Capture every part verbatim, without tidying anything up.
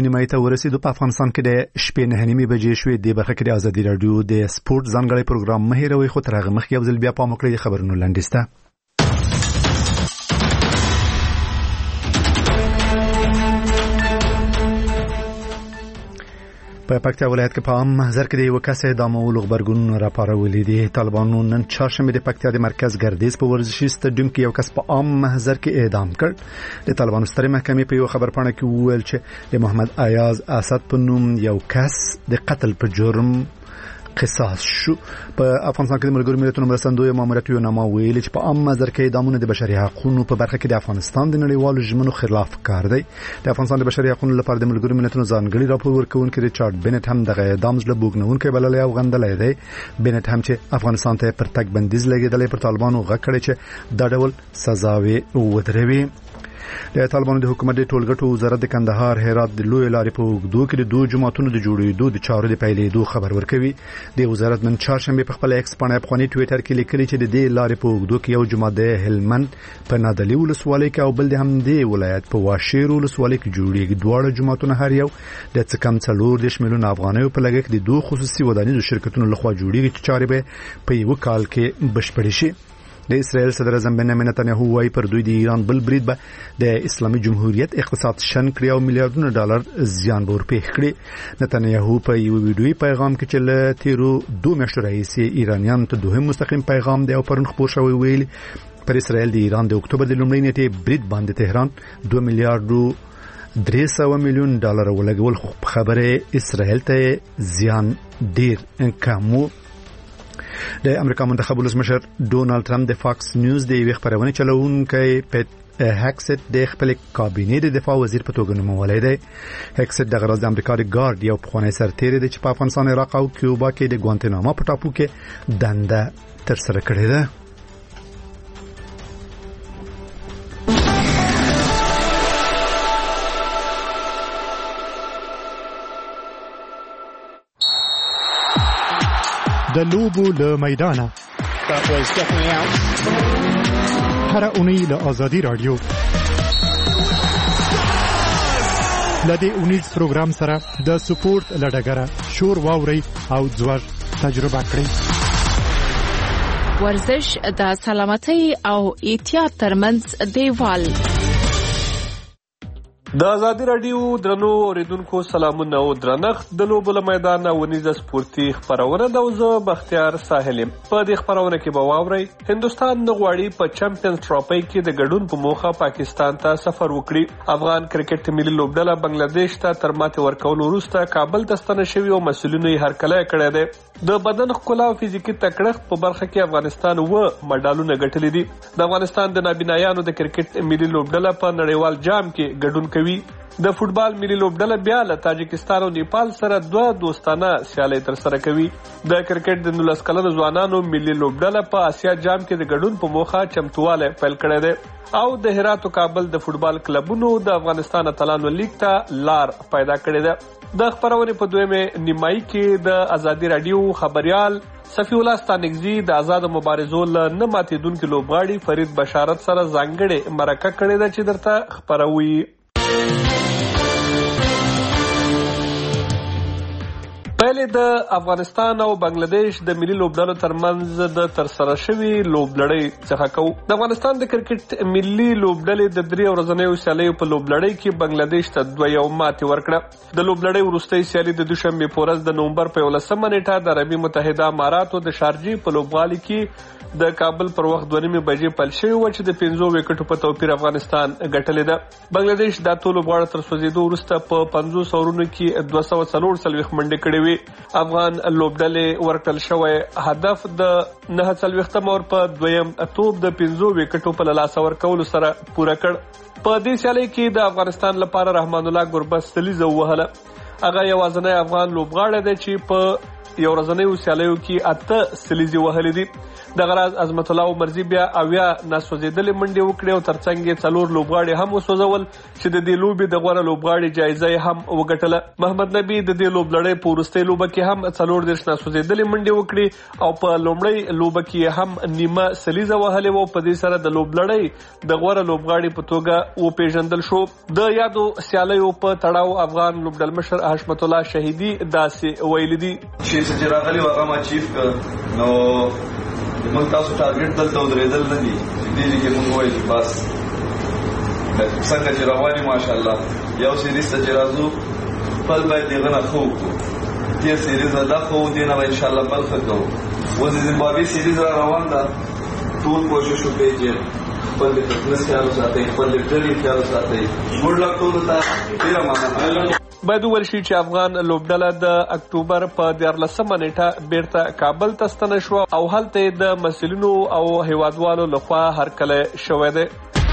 نیمایي ته ورسېدو. په افغانستان کې د شپې نهه نیمې بجې شوې. دې برخه کې د ازادي راډیو د سپورت ځانګړی پروګرام مه هېروئ، خو تر هغه مخکې یو ځل بیا پام وکړئ د خبرونو لنډیز ته. په پکتیا ولایت کې په عام محضر کې د یو کس اعدامولو غبرګون راپارولي دي. طالبانو نن چهارشنبه د پکتیا د مرکز ګردیز په ورزشي سټاډیوم کې یو کس په عام محضر کې اعدام کړ. د طالبانو سترې محکمې په یو خبرپاڼه کې وویل چې د محمد ایاز اسد په نوم یو کس د قتل په جرم قصاص شو. په افغانستان کې د ملګرو ملتونو مرستندوی ماموریت یو نامه ویلي چې په عام محضر کې اعدامونه د بشري حقوقو په برخه کې د افغانستان د نړیوالو ژمنو خلاف کار دی. د افغانستان د بشري حقوقو لپاره د ملګرو ملتونو ځانګړي راپور ورکوونکي ریچارډ بنټ هم دغه اعدام زړه بوږنونکی بللی او غندلی دی. بنټ هم چې افغانستان ته پر تګ بندیز لګېدلی پر طالبانو غږ کړی چې دا ډول سزاوې ودروي. د طالبانو د حکومت د ټولګټو وزارت د کندهار هرات د لوی لارې په اوږدو کې د دوه جماعتونو د جوړېدو د چارو د پیلېدو خبر ورکوي. د وزارت نن چهارشنبه په خپل ایکس باندې افغاني ټویټر کې لیکلي چې د دې لارې په اوږدو کې یو جماعت د هلمند په نادعلي ولسوالۍ کې او بل د همدې ولایت په واشیر ولسوالۍ کې جوړېږي. دواړه جماعتونه هر یو د څه کم څلور دېرش میلیونه افغانیو په لګښت د دوه خصوصي ودانیزو شرکتونو لخوا جوړېږي چې چارې به په یو کال کې بشپړې شي. د اسرائیل صدر اعظم بنیامین نتنیاهو وايي پر دوی د ایران بل برید به د اسلامي جمهوریت اقتصاد شن کړی او میلیارډونه ډالر زیان به ورپېښ کړي. نتنیاهو په یو ویډیوي پیغام کې چې له تیرو دوه میاشتو راهیسې ایرانیانو ته دوهم مستقیم پیغام دی او پرون خپور شوی ویلي پر اسرائیل د ایران د اکتوبر د لومړۍ نیټې برید باندې تهران دوه میلیارډو درې سوه میلیون ډالر ولګول، خو خبره اسرائیل ته زیان ډیر کم و. د امریکا منتخب ولسمشر ډونالد ټرمپ د فاکس نیوز د یوې خبرونې چلوونکی پیټ هکسټ د خپل کابینې د دفاع وزیر په توګه نومولی دی. هکسټ د غرض د امریکا د ګارد یو پخوانی سرتیری دی چې په افغانستان، عراق او کیوبا کې د ګوانتناما په ټاپو کې دنده ترسره کړې ده. د لوبو له میدانه هر اونۍ له ازادي راډیو لدې اونیز پروګرام سره د سپورت لډګره شور واوري او ځوړ تجربه کړئ. ورزش د سلامتۍ او احتیاط ترمنځ دیوال. د ازادي راډیو درنو اوریدونکو سلامونه او درنښت. د لوبو له میدانه ونیزه سپورتي خبرونه ده او زه بختیار ساحل یم. په دې خبرونه کې به واورئ هندوستان نه غواړي په چمپیونز ټرافي کې د ګډون په موخه پاکستان ته سفر وکړي. افغان کرکټ ملي لوبډله بنگلاديش ته تر ماتې ورکولو وروسته کابل ته ستنه شوې او مسؤلینو یې هرکلی کړی دی. د بدن ښکلا او فزیکي تکړښت په برخه کې افغانستان اووه مډالونه ګټلي دي. د افغانستان د نابینایانو د کرکټ ملي لوبډله په نړیوال جام کې ګډون کوي. د فوټبال ملي لوبډله بیا له تاجکستان او نیپال سره دوه دوستانه سیالۍ ترسره کوي. د کرکټ د نولس کلنو ځوانانو ملي لوبډله په آسیا جام کې د ګډون په موخه چمتوالی پیل کړی دی. او د هرات او کابل د فوټبال کلبونو د افغانستان اتلانو لیګ ته لار پیدا کړې ده. د خبرونې په دویمه نیمایي کې د ازادي راډیو خبريال صفی الله ستانکزي د آزاد مبارزو له نه ماتېدونکي لوبغاړي فرید بشارت سره ځانګړې مرکه کړې ده چې درته خبروي. پهلې د افغانستان او بنگلاديش د ملي لوبډلو ترمنځ د ترسره شوي لوبلړۍ څخه کوو. د افغانستان د کرکټ ملي لوبډلې د درې ورځنیو سیالیو په لوبلړۍ کې بنگلاديش ته دوه یو ماتې ورکړه. د لوبلړۍ وروستۍ سیالي د دوشنبې په ورځ د نومبر په یولسمه نیټه د عربي متحده اماراتو د شارجې په لوبغالي کې د کابل پر وخت دوه نیمې بجې پیل شوی و چې د پنځو وکټو په توپیر افغانستان ګټلې ده. بنگلاديش دا ټول لوبغاړي تر سوځېدو وروسته په پنځوس اورونو کې دوه سوه څلور څلوېښت منډې کړې وې. افغان لوبډلې ورکړل شوی هدف د نهه څلوېښتم اور په دویم توپ د پنځو وکټو په لاسه ورکولو سره پوره کړ. په دې سیالۍ کې د افغانستان لپاره رحمان الله ګربز سلیزه ووهله. هغه یوازینی افغان لوبغاړی دی چې په یو ورځنیو سیالیو کې اته سلیزې وهلې دي. دغه راز عظمت الله عمرزي بیا اویا ناسوځېدلې منډې وکړې او ترڅنګ یې څلور لوبغاړي هم وسوځول چې د دې لوبې د غوره لوبغاړي جایزه یې هم وګټله. محمد نبي د دې لوبلړۍ په وروستۍ لوبه کې هم څلور دېرش ناسوځېدلې منډې وکړې او په لومړۍ لوبه کې هم نیمه سلیزه وهلې وه. په دې سره د لوبلړۍ د غوره لوبغاړي په توګه وپېژندل شو. د یادو سیالیو په تړاو افغان لوبډلمشر حشمت الله شهیدي داسې ویلي دي چې راغلي هغه ما چیف کړ. نو موږ تاسو ټارګټ دلته ودرېدل نه دي چې دې کې موږ وایو بس څنګه چې رواني ماشاءالله یو سیریز ته چې راځو خپل باید دغه نه خو دې سیریز دا خو دې نه ان شاء الله بل ښه کوو. اوس د زیمبابوې سیریز را روان ده. ټول کوشش وکړئ چې خپل د فټنس خیال وساتئ، خپل د ډلې خیال وساتئ. ګوډ لک ټولو ته ډېره مننه. باید وویل شي چې افغان لوبډله د اکتوبر په دیارلسمه نیټه بیرته کابل ته ستنه شوه او هلته یې د مسؤلینو او هیوادوالو لخوا هرکلی شوی دی.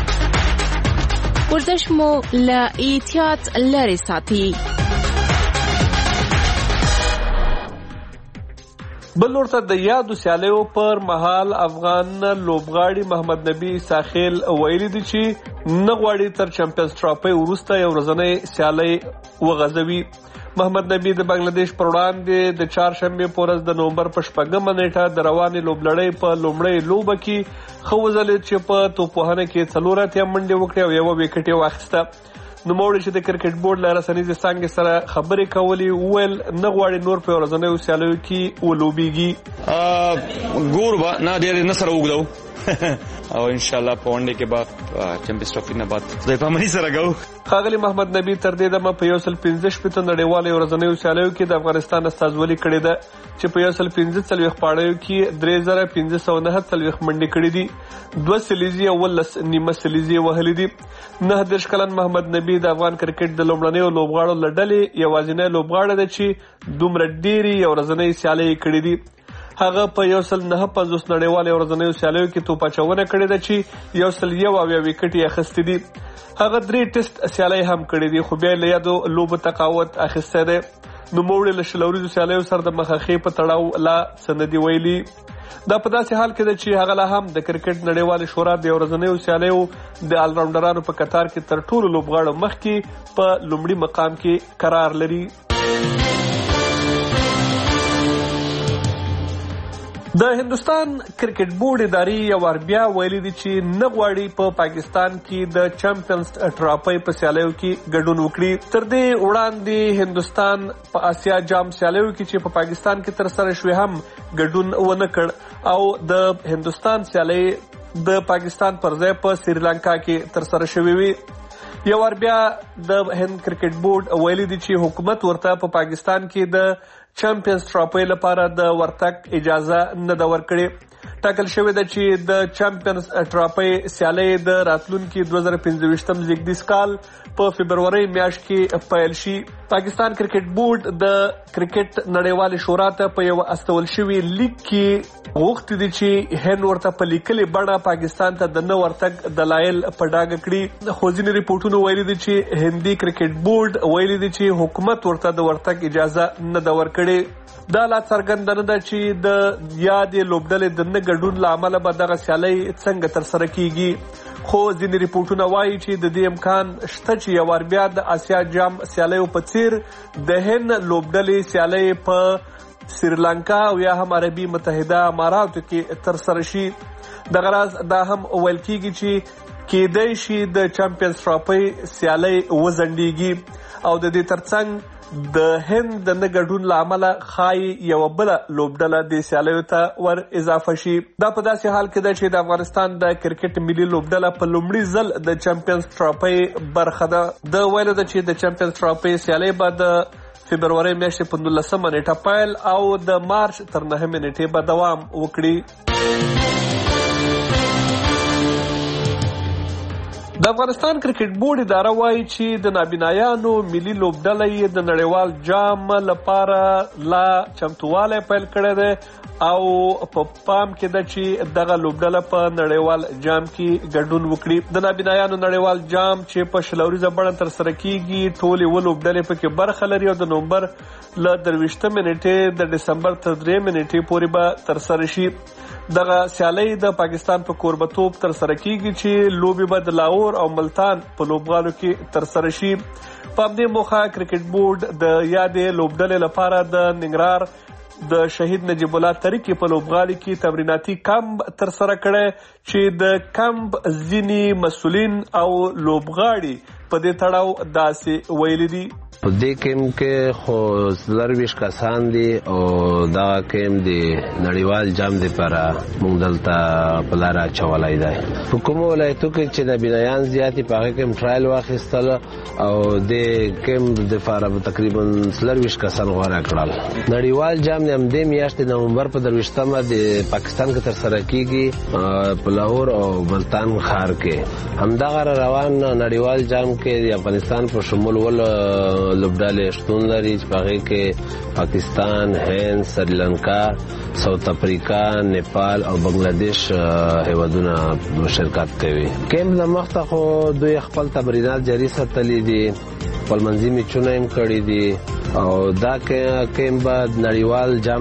ورزش مو له احتیاط لرې ساتي. بل ورته د یادو سیالیو پر مهال افغان لوبغاړي محمد نبي ساخیل ویلي دي چې نه غواړي تر چمپیونز ټرافۍ وروسته یو ورځنۍ سیالۍ وغځوي. محمد نبي د بنگلاديش پر وړاندې د چهارشنبې په ورځ د نومبر په شپږمه نیټه د روانې لوبلړۍ په لومړۍ لوبه کې ښه وځلېد چې په توپوهنه کې څلور اتیا منډې وکړې او یوه ویکټ یې واخیسته. نوموړي چې د کرکټ بورډ له رسنیزې څانګې سره خبرې کولې وویل نه غواړي نور په ورځنیو سیالیو کې ولوبېږي. ګورو به نه ډېر نه سره وګدو او انشاءالله په ونډې کې به چمپیونز ټرافي نه بعد خدای پاماني سره کوو. ښاغلي محمد نبي تر دې دمه په یو سل پنځه شپېته نړیوالو ورځنیو سیالیو کې د افغانستان استازولي کړې ده چې په یو سل پنځه څلوېښت پاړیو کې درې زره پنځه سوه نهه څلوېښت منډې کړې دي. دوه سلیزې او اوولس نیمه سلیزې وهلې دي. نهه دېرش کلن محمد نبي د افغان کرکټ د لومړنیو لوبغاړو له ډلې یوازینی لوبغاړی دی چې دومره ډېرې یو ورځنۍ سیالۍ کړې دي. هغه په یو سل نهه پنځوس نړیوالو ورځنیو سیالیو کې توپ اچونه کړې ده چې یو سل یو اویا ویکټ یې اخیستي دي. هغه درې ټیسټ سیالۍ هم کړې دي خو بیا یې له یادو لوبو تقاوت اخیستی دی. نوموړي له شل اوریزو سیالیو سره د مخاخې په تړاو لا څه نه دي ویلي. دا په داسې حال کې ده چې هغه لا هم د کرکټ نړیوالې شورا د ورځنیو سیالیو د آلراونډرانو په کتار کې تر ټولو لوبغاړو مخکې په لومړي مقام کې قرار لري. د هندوستان کرکټ بورډ ادارې یو وار بیا ویلي دي چې نه غواړي په پاکستان کې د چمپیونز ټرافۍ په سیالیو کې ګډون وکړي. تر دې وړاندې هندوستان په آسیا جام سیالیو کې چې په پاکستان کې ترسره شوې هم ګډون ونه کړ او د هندوستان سیالۍ د پاکستان پر ځای په سریلانکا کې ترسره شوې وي. یو وار بیا د هند کرکټ بورډ ویلي دي چې حکومت ورته په پاکستان کې د چمپیونز ټرافۍ لپاره د ورتګ اجازه نه ده ورکړې. ټاکل شوې ده چې د چمپیونز ټرافۍ سیالۍ د راتلونکي دوه زره پنځه ویشتم زیږدیز کال په فبرورۍ میاشت کې پیل شي. پاکستان کرکټ بورډ د کرکټ نړیوالې شورا ته په یو استول شوي لیک کې غوښتي دي چې هند ورته په لیکلې بڼه پاکستان ته د نه ورتګ دلایل په ډاګه کړي. خو ځینې ریپورټونو ویلي دي چې هندي کرکټ بورډ ویلي دي چې حکومت ورته د ورتګ اجازه نه ده ورکړې. دا لا څرګنده نه ده چې د یادې لوبډلې د نه ګډون له امله به دغه سیالۍ څنګه ترسره کیږي. خو ځینې ریپورټونه وایي چې د دې امکان شته چې یو وار بیا د آسیا جام سیالیو په څیر د هند لوبډلې سیالۍ په سریلانکا او یا هم عربي متحده اماراتو کې ترسره شي. دغه راز دا هم ویل کیږي چې کېدای شي د چمپیونز ټرافۍ سیالۍ وځنډیږي او د دې ترڅنګ د هند د نه ګډون له امله ښایي یوه بله لوبډله دې سیالیو ته ور اضافه شي. دا په داسې حال کې ده چې د افغانستان د کرکټ ملي لوبډله په لومړي ځل د چمپیونز ټرافۍ برخه ده. د ویلو ده چې د چمپیونز ټرافۍ سیالۍ به د فبرورۍ میاشتې په نولسمه نیټه پیل او د مارچ تر نهمې نیټې به دوام وکړي. د افغانستان کرکټ بورډ اداره وایي چې د نابینایانو ملي لوبډله یې د نړیوال جام لپاره لا چمتووالی پیل کړی دی او په پام کې ده چې دغه لوبډله په نړیوال جام کې ګډون وکړي. د نابینایانو نړیوال جام چې په شلوریزه بڼه ترسره کیږي ټولې اووه لوبډلې پکې برخه لري او د نومبر له درویشتمې نیټې د ډسمبر تر درېیمې نیټې پورې به ترسره شي. دغه سیالۍ د پاکستان په کوربتوب ترسره کیږي چې لوبې به د لاهور او ملتان په لوبغالو کې ترسره شي. په همدې موخه کرکټ بورډ د یادې لوبډلې لپاره د ننګرهار د شهید نجیب الله تریکي په لوبغالي کې تمریناتي کمپ ترسره کړی چې د کمپ ځینې مسؤلین او لوبغاړي په دې تړاو داسې ویلي دي. په دې کیمپ کې خو زرویش کسان دي او دا کیمپ دی نړیوال جام دی پر موږ دلته په لار اچولای دی. په کوم ولایتو کې چې نابینایان زیاتې په هغه کې ټرایل واخیستل او د کیمپ د لپاره تقریبا زرویش کسان غوړه کړل. نړیوال جام د همدې میاشتې نومبر په درویشتمه د پاکستان کې ترسره کیږي په لاهور او ملتان ښار کې. همدغه روان نړیوال جام کې د افغانستان په شمول ول لوبډلې شتون لري چې په هغې کې پاکستان، هند، سریلانکا، ساوت افریقا، نیپال او بنگلادیش هیوادونه شرکت کوي. کیمپ د مخته خو دوی خپل تمرینات جاري ساتلي دي، خپل منځي میچونه هم کړي دي او دا کیمپ به نړیوال جام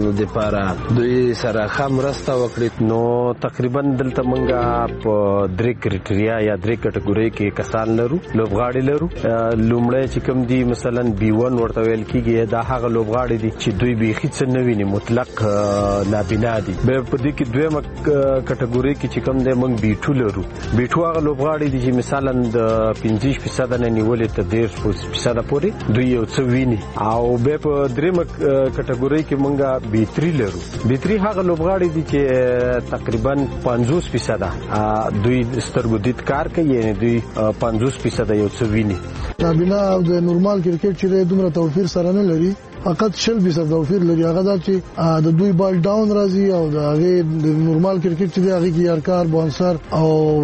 دپاره دوی سره ښه مرسته وکړي. نو تقریبا دلته موږ په درې کرایټریا یا درې کټګورۍ کې کسان لرو، لوبغاړي لرو. لومړی چې کوم دي مثلا بي ون ورته ویل کېږي، دا هغه لوبغاړي دي چې دوی بیخي څه نه ویني، مطلق نابینا دي. بیا په دې کې دویمه کټګورۍ کې چې کوم دی موږ بي ټو لرو. بي ټو هغه لوبغاړي دي چې مثلا د پنځه فیصده نه نیولې تر دېرش فیصده پورې دوی یو څه ویني. او بیا په درېیمه کټګورۍ کې موږ بي تري لرو. بي تري هغه لوبغاړي دي چې تقریبا پنځوس فیصده دوی سترګو دید کار کوي، یعنی دوی پنځوس فیصده یو څه ویني. نابینا او د نورمال کرکټ چې دومره توپیر سره نه لري، فقط شل فیصد توپیر لري. هغه دا چې د دوی بال ډاون راځي او د هغه د نورمال کرکټ چې دی هغه کې یارکار، بونسر او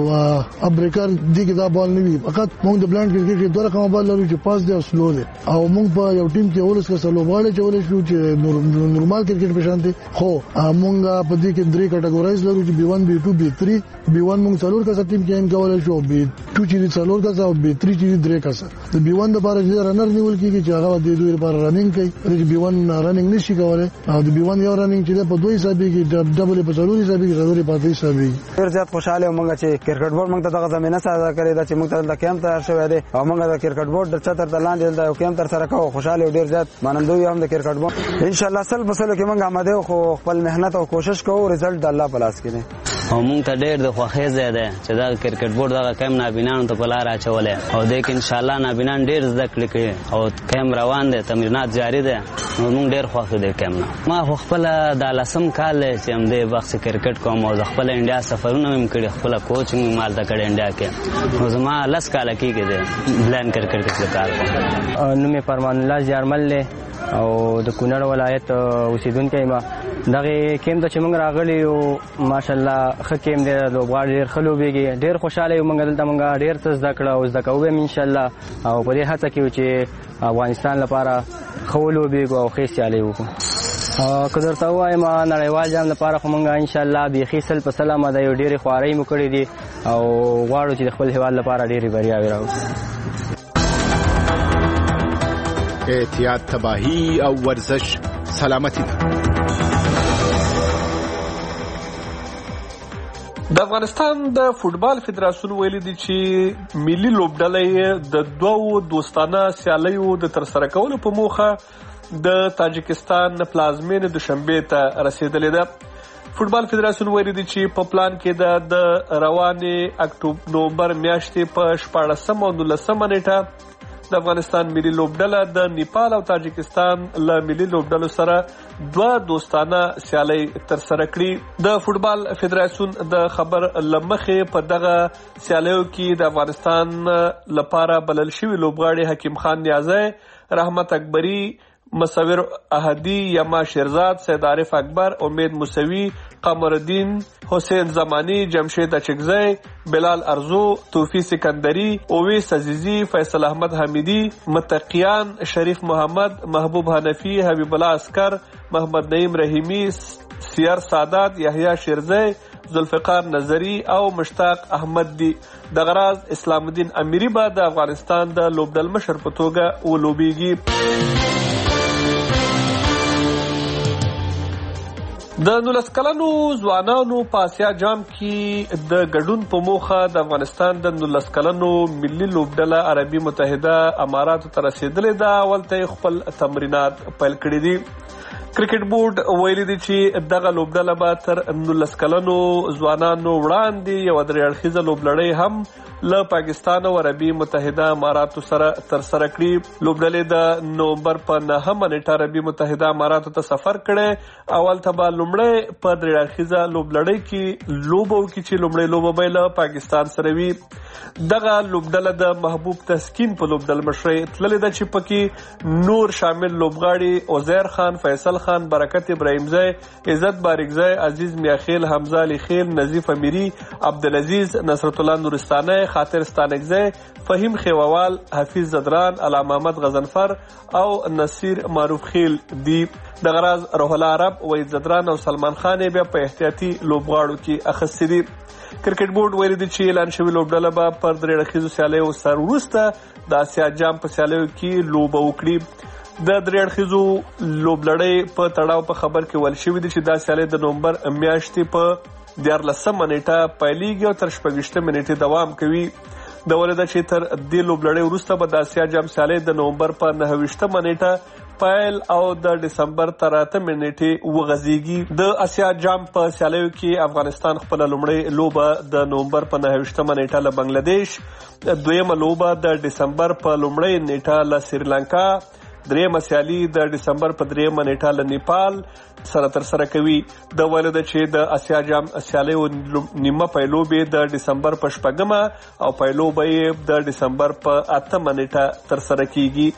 ابریکر دي کې دا بال نه وي. فقط موږ د بلانډ کرکټ کې دوه رقم بال لرو چې پاس دی او سلو دی. او موږ په یو ټیم کې اولس کې سلو بال چولې شو چې نورمال کرکټ په شان دي. خو موږ په دې کې درې کټګورایز لرو چې بي ون، بي ټو، بي تري. بي ون موږ څلور کسه ټیم کې ان کولای شو، بي ټو چې څلور کسه او بي تري چې درې کسه. د بي ون لپاره چې رنر نیول کیږي چې هغه د دوی لپاره رننګ کوي. د بي ون رننګ نشي کولای او د بي ون یو رننګ چې په دوه حسابي کې ډبل په ضروري حسابي کې ضروري پاتې حسابي. ډېر زیات خوشاله ومنګ چې کرکټ بورډ موږ ته دغه زمينه ساده کړې ده چې موږ ته د کیمپ تیار شوی دی او موږ د کرکټ بورډ د چتر تلاندې د کیمپ تر سره کوو. خوشاله ډېر زیات منندوی هم د کرکټ بورډ. ان شاء الله سل بسلو کې موږ آماده خو خپل مهنت او کوشش کوو، رزلټ د الله په لاس کې دی. او موږ ته ډېر د خوښۍ ځای دی چې دا کرکټ بورډ دغه کیم نابینانو ته په لار اچولی او دی کې انشاءالله نابینان ډېر زده کړې کوي او کیم روان دی، تمرینات جاري دی. نو موږ ډېر خوښ یو دی کیم نه. ما خو خپله دا لسم کال دی چې همدې وخت کرکټ کوم او د خپله انډیا سفرونه مې کړي، خپله کوچ مې مالته کړی انډیا کې. نو زما لس کاله کېږي دی بلایند کرکټ کې چې کار کوم. نوم یې فرمان الله زیارمل دی او د کونړ ولایت اوسېدونکی یم. دغه کیم ته چې موږ راغلي یو ماشاءالله ښه کیم دی، لوبغاړي ډېر ښه لوبېږي. ډېر خوشحاله یو موږ دلته موږ ډېر څه زده کړه او زده کوو هم انشاءالله. او په دې هڅه کې یو چې افغانستان لپاره ښه ولوبېږو او ښې سیالۍ وکړو. که درته ووایم نړیوال جام لپاره خو موږ انشاءالله بیخي سل په سل اماده یو ډېرې خوارۍ مو کړې دي او غواړو چې د خپل هېواد لپاره ډېرې بریاوې راوړو. احتیاط تباهی او ورزش سلامتی ده. د افغانستان د فوټبال فدراسیون ویلي دي چې ملي لوبډله د دوو دوستانه سیالیو د ترسره کولو په موخه د تاجکستان پلازمینې دوشنبې ته رسیدلې ده. فوټبال فدراسیون ویلي دي چې په پلان کې د روانې اکتوبر نومبر میاشتې په شپاړسمه او نولسمه نیټه د افغانستان ملي لوبډله د نیپال او تاجکستان له ملي لوبډلو سره دوه دوستانه سیالۍ ترسره کړي. د فوټبال فدراسیون د خبر له مخې په دغه سیالیو کې د افغانستان لپاره بلل شوي لوبغاړي حکیم خان نیازی، رحمت اکبري، مصور احدی، یما شیرزاد، سید عارف اکبر، امید موسوی، قمر الدین، حسین زمانی، جمشید اچکزی، بلال ارزو، توفی سکندری، اویس عزیزی، فیصل احمد حمیدی، متقیان، شریف محمد، محبوب حنفی، حبیب الله عسکر، محمد نعیم رحیمی، سیر سادات، یحیی شیرزی، ذوالفقار نظری او مشتاق احمد دی. دغه راز اسلام الدین امیری به د افغانستان د لوبډل مشر په توګه ولوبیږي. د نولس کلنو ځوانانو په آسیا جام کې د ګډون په موخه د افغانستان د نولس کلنو ملي لوبډله عربي متحده اماراتو ته رسېدلې ده. اول ته خپل تمرینات پیل کړي دي. کرکټ بورډ ویلي دی چې دغه لوبډله به تر نولس کلنو ځوانانو وړاندې یوه درې اړخیزه لوبلړۍ هم له پاکستان او عربي متحده اماراتو سره ترسره کړي. لوبډلې د نومبر په نهمه نیټه عربي متحده اماراتو ته سفر کړی. اول ته به لومړی په درې اړخیزه لوبلړۍ کې لوبه وکړي چې لومړۍ لوبه به له پاکستان سره وي. دغه لوبډله د محبوب تسکین په لوبډل مشرۍ تللې ده چې پکې نور شامل لوبغاړي عزیر خان، فیصل خان، برکت ابراهیمزی، عزت باریکزی، عزیز میاخیل، حمزه علی خیل، نظیف امیری، عبدالعزیز، نصرت الله نورستانی، خاطر ستانکزی، فهیم خیووال، حفیظ زدران، علامه احمد غضنفر او نصیر معروف خیل دي. دغه راز روح الله عرب، وحید زدران او سلمان خان بیا په احتیاطي لوبغاړو کې اخیستي دي. کرکټ بورډ ویلي دی چې اعلان شوې لوبډله به پر درې اړخیزو سیالیو سر وروسته د آسیا جام په سیالیو کې لوبه وکړي. د درې اړخیزو لوبلړۍ په تړاو په خبر کې ویل شوي دي چې دا سیالۍ د نومبر میاشتې په دیارلسمه نیټه پیلیږي او تر شپږویشتمې نیټې دوام کوي. د ولې ده چې تر دې لوبلړۍ وروسته به د آسیا جام سیالۍ د نومبر په نهه ویشتمه نیټه پیل او د ډسمبر تر اتمې نیټې وغځېږي. د آسیا جام په سیالیو کې افغانستان خپله لومړۍ لوبه د نومبر په نهه ویشتمه نیټه له بنګلادیش، دویمه لوبه د ډسمبر په لومړۍ نیټه له سریلانکا، دریمه سیالي د ډسمبر په دریمه نیټه له نیپال سره ترسره کوي. د ویلو ده چې د آسیا جام سیالیو نیمه پیلوبې د ډسمبر په شپږمه او پیلوبه یې د ډسمبر په اتمه نیټه ترسره کیږي.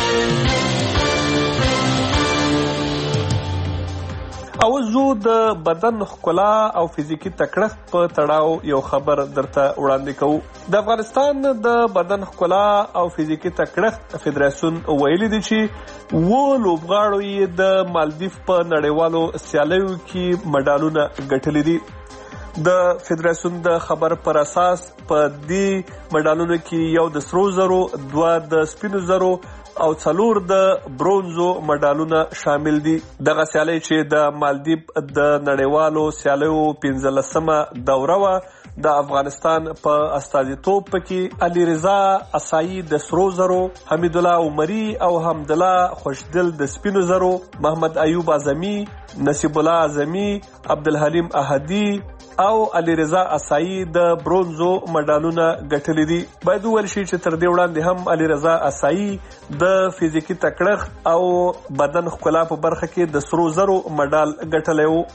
او زه د بدن ښکلا او فزیکي تکړښت په تړاو یو خبر درته وړاندې کوو. د افغانستان د بدن ښکلا او فزیکي تکړښت فدراسیون ویلي دي چې اووه لوبغاړو یې د مالدیف په نړیوالو سیالیو کې مډالونه ګټلي دي. د فدراسیون د خبر پر اساس په دې مډالونو کې یو د سرو زرو، دوه د سپینو زرو او څلور د برونزو مډالونه شامل دي. دغه سیالۍ چې د مالدیپ د نړیوالو سیالیو پنځلسمه دوره وه، د افغانستان په استازیتوب پکې علي رضا اسایی د سرو زرو، حمید الله عمری او حمدالله خوشدل د سپینو زرو، محمد ایوب اعظمي، نصیب الله اعظمي، عبدالحلیم احدي او علي رضا اسایی د برونزو مډالونه ګټلي دي. باید وویل شي چې تر دې وړاندې هم علي رضا اسایی د فزیکي تکړښت او بدن ښکلا په برخه کې د سرو زرو مډال ګټلی و.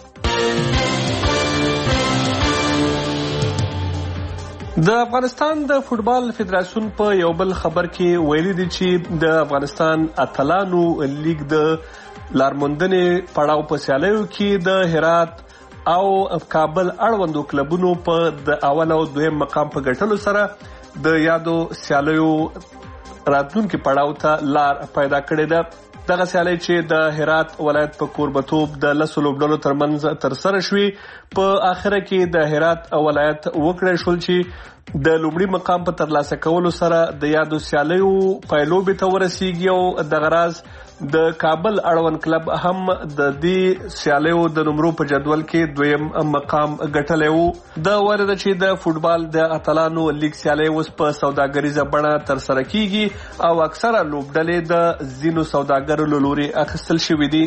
د افغانستان د فوټبال فدراسیون په یو بل خبر کې ویلي دي چې د افغانستان اتلانو لیگ د لارموندنې پړاو په سیالیو کې د هرات او کابل اړوندو کلبونو په د اول او دویم مقام په ګټلو سره د یادو سیالیو راتلونکي پړاو ته لار پیدا کړې ده. دغه سیالۍ چې د هرات ولایت په کوربتوب د لسو لوبډلو ترمنځ ترسره شوې، په آخره کې د هرات ولایت وکړی شول چې د لومړي مقام په ترلاسه کولو سره د یادو سیالیو پیلوبې ته ورسیږي او دغه راز د کابل اړوند کلب هم د دې سیالیو د نمرو په جدول کې دویم مقام ګټلی و. د ویل ده چې د فوټبال د اتلانو لیگ سیالۍ اوس په سوداګریزه بڼه ترسره کیږي او اکثره لوبډلې د ځینو سوداګرو له لوري اخیستل شوي دي.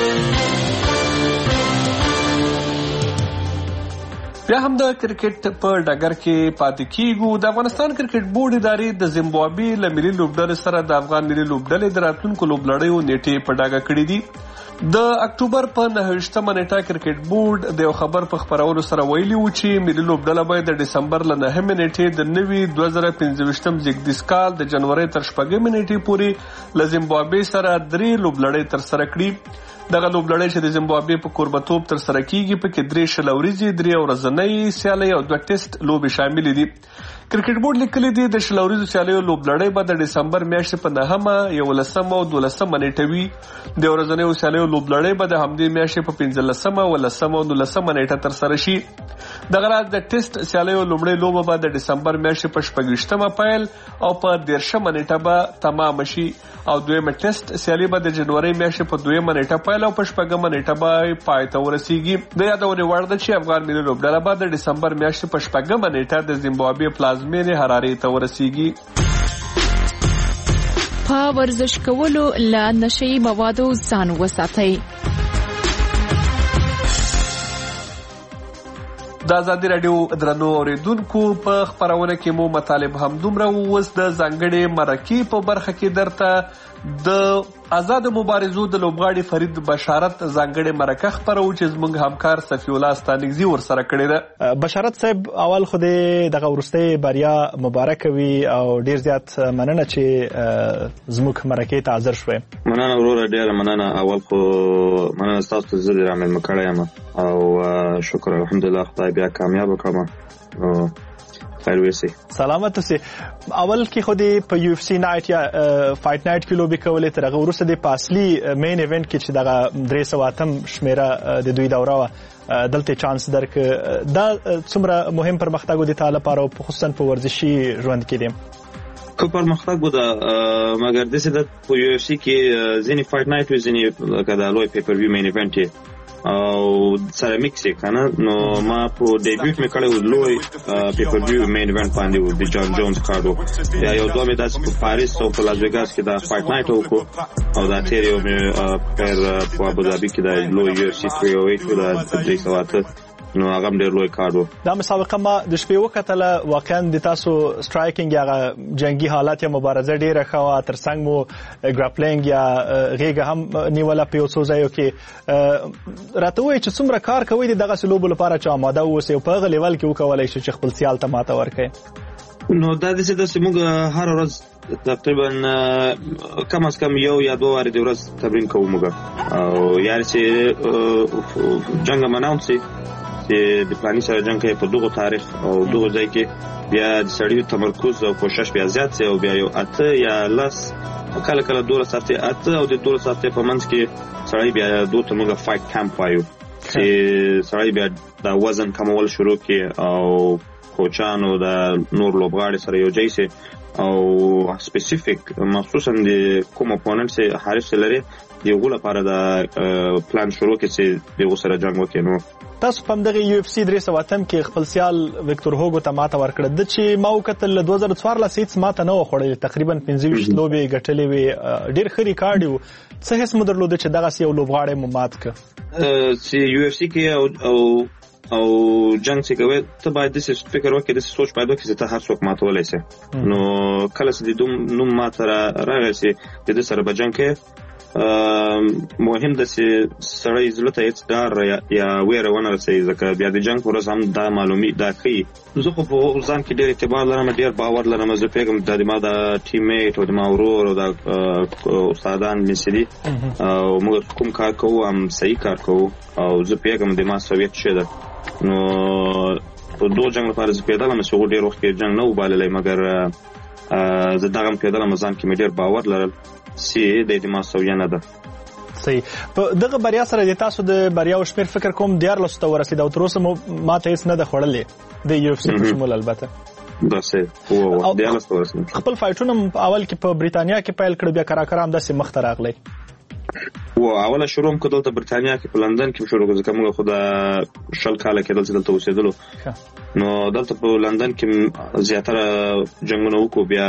بیا هم د کرکټ په ډګر کې پاتې کیږو. د افغانستان کرکټ بورډ ادارې د زیمبابوې له ملي لوبډلې سره د افغان ملي لوبډلې د راتلونکو لوبلړیو نیټې په ډاګه کړې دي. د اکتوبر په نهه نیټه کرکټ بورډ د یو خبر په خبرولو سره ویلي و چې ملي لوبډله باید د ډسمبر له نهمې نیټې د نوي دوه زره پنځه زیږدیز کال د جنوري تر شپږمې نیټې پورې له زیمبابوې سره درې لوبلړۍ ترسره کړي. دغه لوبلړۍ چې د زیمبابوې په کوربتوب ترسره کیږي په کې درې شل ورځې درې ورځنۍ سیالۍ او دوه ټیسټ لوبې شامل دي. کرکټ بورډ لیکلي دي د شل ورځو سیالیو لوبلړۍ به د ډسمبر میاشتې په نهمه یولسمه او دولسمه نیټه وي. د ورځنیو سیالیو لوبلړۍ به د همدې میاشتې په پنځلسمه ولسمه او دولسمه نیټه ترسره شي. دغه راز د ټیسټ سیالیو لومړۍ لوبه به د ډسمبر میاشتې په شپږویشتمه پیل او په دیرشمه نیټه به تمام شي او دویمه ټیسټ سیالي به د جنوري میاشتې په دویمه نیټه پیل او په شپږمه نیټه به پای ته ورسیږي. د یادونې وړ ده چې افغان ملي لوبډله به د ډسمبر میاشتې په شپږمه نیټه د زیمبابوې پلازمینې حرارې ته ورسیږي. په ورزش کولو له نشهیي موادو ځان وساتئ. د ازادي راډیو درنو اوریدونکو په خبرونه کې مو مطالب هم دومره ووس د ځانګړي مرکې په برخه کې درته د آزاد مبارزو د لوبغاړي فرید بشارت ځانګړي مرکه خبرو چې زموږ همکار صفی الله ستانګزي ور سره کړی ده. بشارت صاحب اول خو دغه ورسته بریا مبارک وي او ډیر زیات مننه چې زموږ مرکې ته حاضر شوي. مننه وروره ډیره مننه. اول خو مننه تاسو ته زه رامل مکړم او شکر الحمدلله خدای بیا کامیاب کړم. خیر وسی سلامت اوسئ. اول کې خو د په یو اف سی نایټ یا فایټ نایټ کې لوبي کولې تر هغه وروسته د پاسلی مین ایونت کې چې دغه درې سوه اتم شمیره د دوی دوره وه دلته چانس درک دا څومره مهم پرمختګ د تعالی لپاره او خصوصا په ورزشي ژوند کې دی؟ خو پرمختګ بوده مګر داسې ده په یو اف سی کې ځینې فایټ نایټ وي ځینې لکه د لوی پیپر ویو مین ایونت یې او سره میکس یې کنه. نو ما په ډیبیوټ مې کړی و لوی پیپر ویو مین ایونت باندې و د جان جونز کارډ و یا یو دوه مې داسې په پاریس او په لاس ویګاس کې دا فایټ نایټ وکړو او دا تیر یو مې پر په ابوظبي کې د لوی یو اف سی تhree oh eight و د درې سوه اته نو هغه ډېر لوی کارډ و. دا مسابقه ما د شپې وکتله واقعا د تاسو سټرایکینګ یا جنگي حالات یا مبارزه ډیره ښه وه ترڅنګ مو ګراپلینګ یا غیږه هم نیوله په یو څو ځایو کې. راته وایي چې څومره کار کوئ د دغسې لوبو لپاره چې آماده واوسئ او په هغه لیول کې وکولی شئ چې خپل سیال ته ماته ورکړئ؟ نو دا داسې ده چې موږ هره ورځ تقریبا کم از کم یو یا دوه وارې د ورځ تمرین کوو موږ او یعنې چې جنګ هم اناونس شي چې د پلاني سره جنګ کوي په دغو تاریخ او دغو ځای کې بیا د سړي تمرکز او کوشش بیا زیات شي او بیا یو اته یا لس کله کله دولس هفتې اته او د دولس هفتې په منځ کې سړی بیا دوه ته موږ فایټ کمپ وایو چې سړی بیا د وزن کمول شروع کړي او کوچانو د نور لوبغاړي سره یو ځای شي او سپیسیفیک مخصوصا د کوم اپوننټ سره حارس لري یو لپاره د پلان شروع کړي چې دغه سره جنگ وکړي. نو تاسو په دغه یو اف سی درې سوه اتم کې خپل سیال وکټور هوګو ته ماته ورکړه د چې ما وکتل دوه زره څوارلس هیڅ ماته نه و خوړلې تقریبا پنځه ویشت لوبې ګټلې وې ډېر ښه ریکارډ و. څه حس مو درلوده چې دغسې یو لوبغاړی مو مات کړه؟ چې یو اف سی کې او او جنگ چې کوي ته باید داسې فکر وکړې داسې سوچ باید وکړې چې ته هر څوک ماتولی شي. نو کله چې د دوم نوم ماته راغی چې د ده سره به جنګ کوې مهم ده چې سړی زړه ته هېڅ ډار یا ویره ونه رسوي ځکه بیا د جنګ په ورځ هم دا معلومي دا ښیي. زه خو په ځان کې ډېر اعتبار لرم ډېر باور لرم. زه پوهېږم دا د ما د ټیم میټ او د ما ورور او د استادان مې دي او موږ کوم کار کوو هم صحیح کار کوو او زه پوهېږم د ما سویت څه ده. نو په دو جنګ لپاره زه پوهېدلم چې هغو ډېر وخت کې جنګ نه و بللی مګر زه دغه هم پوهېدلم ځان کې مې ډېر باور لرل چې د ما سویه نه ده. صحیح. په دغه بریا سره د تاسو د بریاو شمېر فکر کوم دیارلسو ته ورسېد او تر اوسه مو ماته هېڅ نه ده خوړلې د یو اف سی په شمول البته. دا صحیح و دیارلسو ته ورسېد. خپل فایټونه په اول کې په بریتانیا کې پیل کړه بیا کراکره همداسې مخته راغلی و اوله شروع هم که دلته برتانیا کې په لندن کې شروع کړو ځکه موږ خو د شل کاله کېدل چې دلته اوسېدلو نو دلته په لندن کې زیاتره جنګونه وکړو بیا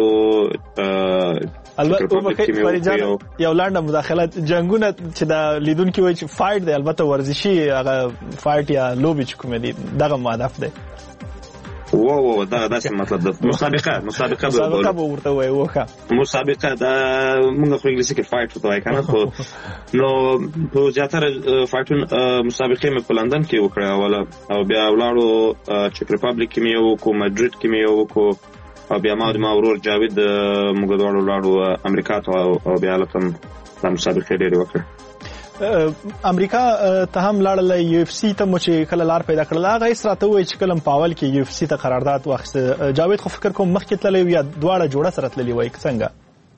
ولاړو. البته فریجان یو لنډه مداخله جنگونه چې د لیدونکو وایي چې فایټ دی البته ورزشي هغه فایټ یا لوبي چې کوم دي دغه هدف دی. و و دا داسې مطلب د مسابقه مسابقه مسابقه به ورته وایي وکه مسابقه دا موږ خو انګلیسي کې فایټ وته وایي کنه خو نو په زیاتره فایټون مسابقه مې په لندن کې وکړه اوله او بیا ولاړو چک ریپابلیک کې مې وکړو مدرید کې مې وکړو او بیا ما د ما ورور جاوید موږ دواړو ولاړو امریکا ته او بیا لکم د مسابقه ډېرې وکړه امریکا ته هم لاړل یو اف سی ته مو چې کله لار پیدا کړل هغه یې راته وایي چې کله پاول کې یو اف سی ته قرارداد واخیسته جاوید خو فکر کوم مخکې تللی یا دواړه جوړه سره تللی وایي څنګه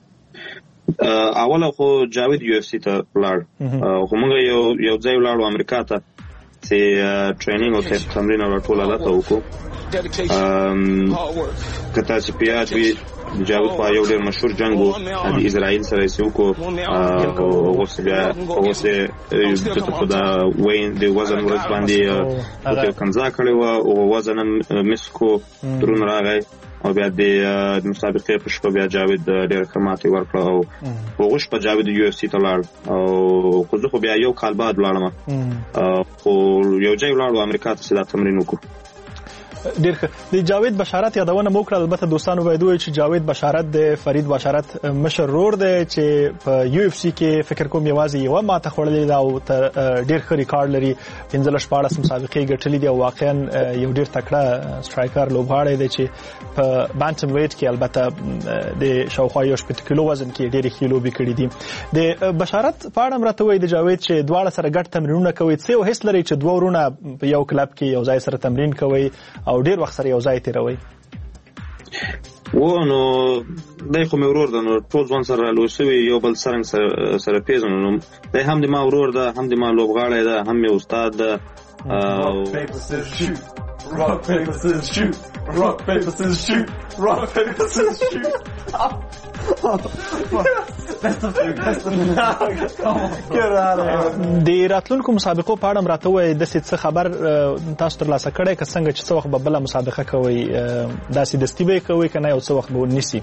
اوله خو جاوید یو اف سی ته لاړ خو موږ یو یو ځای ولاړو امریکا ته چې ټرینینګ او تمرین او ټول هلته وکړو که تاسې په یاد وي جاوید خو یو ډېر مشهور جنګ و د اسرائیل سره یې وکړو اوس بیا اوس یې په د وین د وزن ورځ باندې ورته کنځا کړې وه او وزن هم مس کړو درون راغی او بیا د مسابقې په شپه بیا جاوید ډېره ښه ماتې ورکړه او هغه شپه جاوید یو اف سی ته لاړ او خو زه خو بیا یو کال بعد ولاړم خو یو ځای ولاړو امریکا ته چې دا تمرین وکړو ډیر ښه د جاوید بشارت یادونه مو کړه البته دوستانو باید وایي چې جاوید بشارت د فرید بشارت مشر رور دی چې په یو اف سی کې فکر کوم یوازې یوه ماته خوړلې ده او ډیر ښه ریکارډ لري پنځلس شپاړس مسابقې ګټلې دي او واقعا یو ډیر تکړه سټرایکر لوبغاړی دی چې په بانټم ویټ کې البته د شاوخوا یو شپېته کیلو وزن کې ډېرې ښې لوبې کړې دي د بشارت په اړه هم راته وایي د جاوید چې دواړه سره ګډ تمرینونه کوئ څه یو حس لري چې دوه ورونه په یو کلب کې یو ځای سره تمرین کوئ او ډیر وخت سره یو ځای تیروي و نو دای خو مې ورور ده نو ټول ځوان سره رالوی شوي یو بل څرنګ سره پیژنو نو دی هم د ما ورور ده هم د ما لوبغاړی ده هم مې استاد ده Rock, paper, scissors, shoot. Rock, paper, scissors, shoot. Rock, paper, scissors, shoot. د راتلونکو مسابقو په اړه راته وایي داسې څه خبر تاسو ترلاسه کړی که څنګه چې څه وخت به بله مسابقه کوئ داسې دستي به یې کوئ که نه یو څه وخت به ونیسي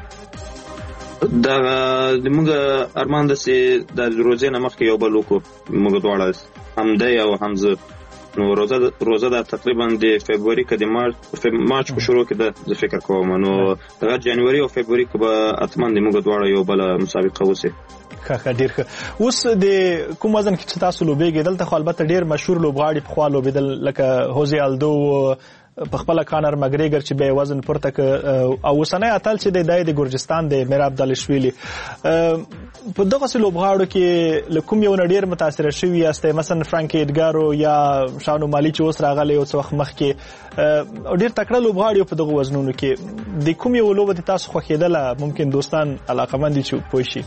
دا موږ ارمان داسې د روزې نه مخکې یو بل وکړو موږ دواړه هم دی او هم زه نو روزه روزه دا تقریبا د فبرवरी کې د مارچ مارچ په شروع کې د فکر کوم نو د جنوري او فبرवरी کې به اتمن د موږ دواړه یو بل مسابقه وسی ښه ښه ډېر ښه اوس د کوم وزن کې چې تاسو لوبېږئ دلته خو البته ډېر مشهور لوبغاړي پخوا لوبېدل لکه هوزي الدو په خپله کانر مګریګر چې بیا وزن پورته که او اوسنی اتل چې دی دی د ګورجستان دی میراب دالشویلي په دغسې لوبغاړو کې له کوم یو نه ډېر متاثره شوي یاستئ مثلا فرانک ایډګارو یا شانو مالي چې اوس راغلی یو څه وخت مخکې ډېر تکړه لوبغاړي په دغو وزنونو کې د کوم یو لوبه د تاسو خوښېدله ممکن دوستان علاقمند دي چې پوه شي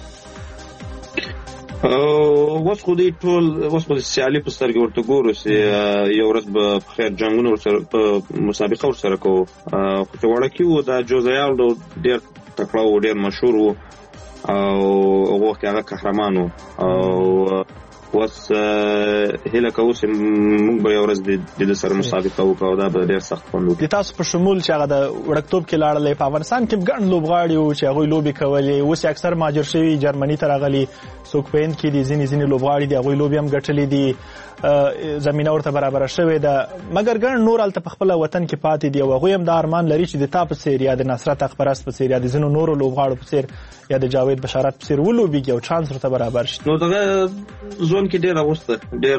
اوس خو دې ټول اوس خو د سیالي په سترګې ورته ګورو چې یو ورځ به په خیر جنګونه ورسره په مسابقه ورسره کوو خو چې وړکي وو دا جوزیالډو ډېر تکړه و ډېر مشهور و او هغه وخت هغه قهرمان و او اوس هیله کوو چې موږ به یو ورځ د ده سره مسابقه وکړو او دا به ډېر سخت خوند وکړي د تاسو په شمول چې هغه د وړکتوب کې لاړلی په افغانستان کې ګڼ لوبغاړي وو چې هغوی لوبې کولې اوس یې اکثر مهاجر شوي جرمني ته راغلي څوک په هند کې دي ځینې ځینې لوبغاړي دي هغوی لوبې هم ګټلې دي زمینه ورته برابره شوې ده مګر ګڼ نور هلته په خپله وطن کې پاتې دي او هغوی هم دا ارمان لري چې د تا په څېر یا د نصرت اخپرست په څېر یا د ځینو نورو لوبغاړو په څېر یا د جاوید بشارت په څېر ولوبېږي او چانس ورته برابر شي نو دغه ځوان کې ډېر اغوسته ډېر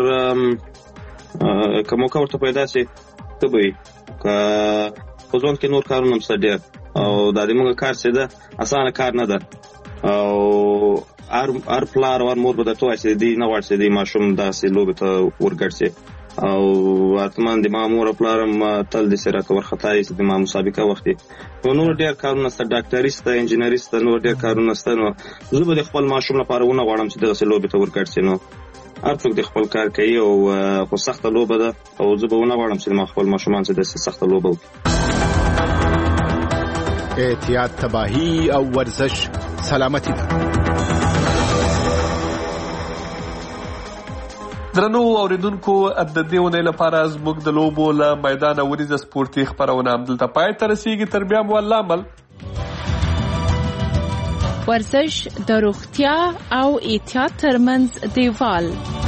که موقع ورته پیدا شي ښه به وي که په ځوان کې نور کارونه هم شته ډېر او دا د موږ کار چې ده اسانه کار نه ده او هر پلار او هر مور به درته وایي چې دوی نه غواړي چې دوی ماشوم داسې لوبې ته ورګډ شي او حتما د ما مور او پلار هم تل داسې راته وارخطا دي چې د ما مسابقه وخت وي نو نور ډېر کارونه شته ډاکټري شته انجینري شته نور ډېر کارونه شته نو زه به د خپل ماشوم لپاره ونه غواړم چې دغسې لوبې ته ورګډ شي نو هر څوک د خپل کار کوي او خو سخته لوبه ده او زه به ونه غواړم چې ما خپل ماشومان چې داسې سخته لوبه وکړي اعتیاد تباهي او ورزش سلامتی ده درنو اوریدونکو د دې ونې لپاره زموږ د لوبو له میدانه ونیزه سپورتي خپرونه همدلته پای ته رسیږي تر بیا مو الله عمل ورزش د روغتیا او احتیاط ترمنځ دیوال